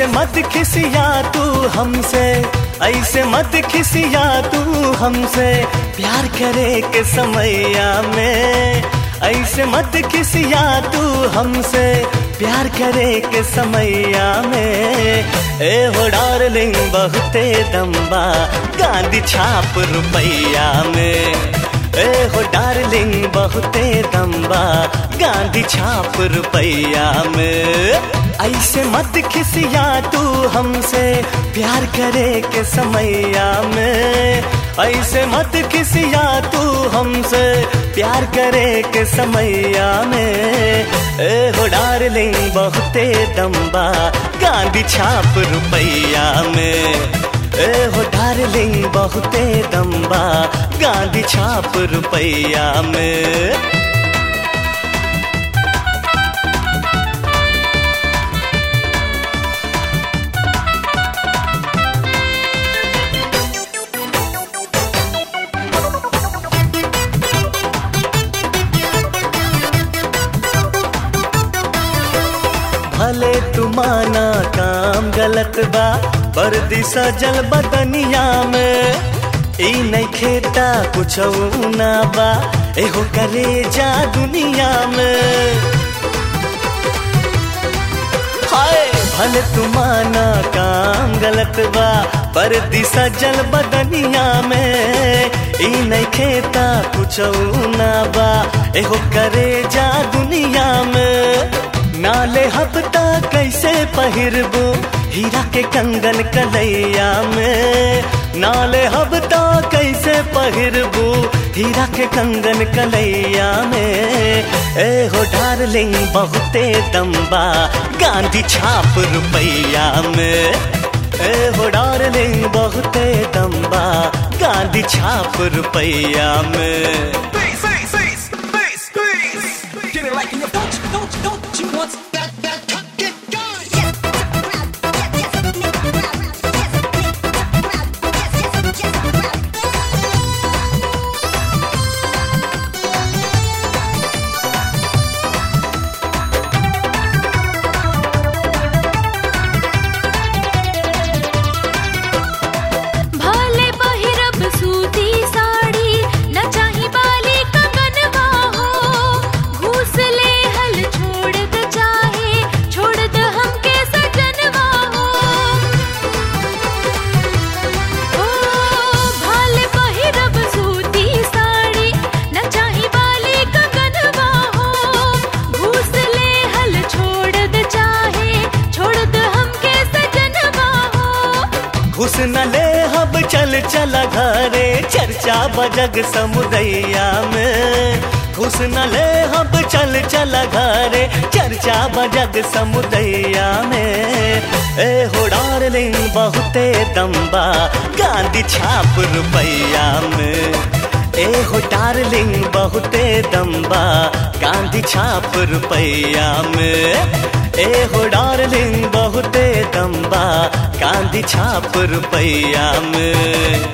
ऐसे मत खिसिया तू हमसे, ऐसे मत खिसिया तू हमसे, प्यार करे के समैया में। ऐसे मत खिसिया तू हमसे, प्यार करे के समैया में। ए हो डार्लिंग बहुते दम्बा, गांधी छाप रुपैया में। ए हो डार्लिंग बहुते दम्बा, गांधी छाप रुपैया में। ऐसे मत खिसिया तू हमसे, प्यार करे के समैया में। ऐसे मत खिसिया तू हमसे, प्यार करे के समैया में। ए हो डार्लिंग बहुते दम्बा, गांधी छाप रुपैया में। ए हो डार्लिंग बहुते दम्बा, गांधी छाप रुपैया में। भले तू माना काम गलत बा, वर्दी सजल बदनिया में। ई नहीं खेता कुछ ना बा, एहो करे जा दुनिया में। हाय भले तू माना काम गलत बा, वर्दी सजल बदनिया में। ई नहीं खेता कुछ ना बा, एहो करे जा दुनिया में। नाले हफ्ता कैसे पहिरबू, हीरा के कंगन कलैया में। नाले हफ्ता कैसे पहिरबू, हीरा के कंगन कलैया में। ए हो डार्लिंग बहुते दम्बा, गांधी छाप रुपैया में। ए हो डार्लिंग बहुते दम्बा, गांधी छाप रुपैया में। हुस्न ले हब चल चला घरे, चर्चा बजग समुदैया में। हुस्न ले हब चल चला घरे, चर्चा बजग समुदैया में। ए हो डार्लिंग बहुते दम्बा, गांधी छाप रुपैया में। ए हो डार्लिंग बहुते दम्बा, गांधी छाप रुपैया में। ए हो डार्लिंग बहुते दम्बा, गांधी छाप रुपैया में।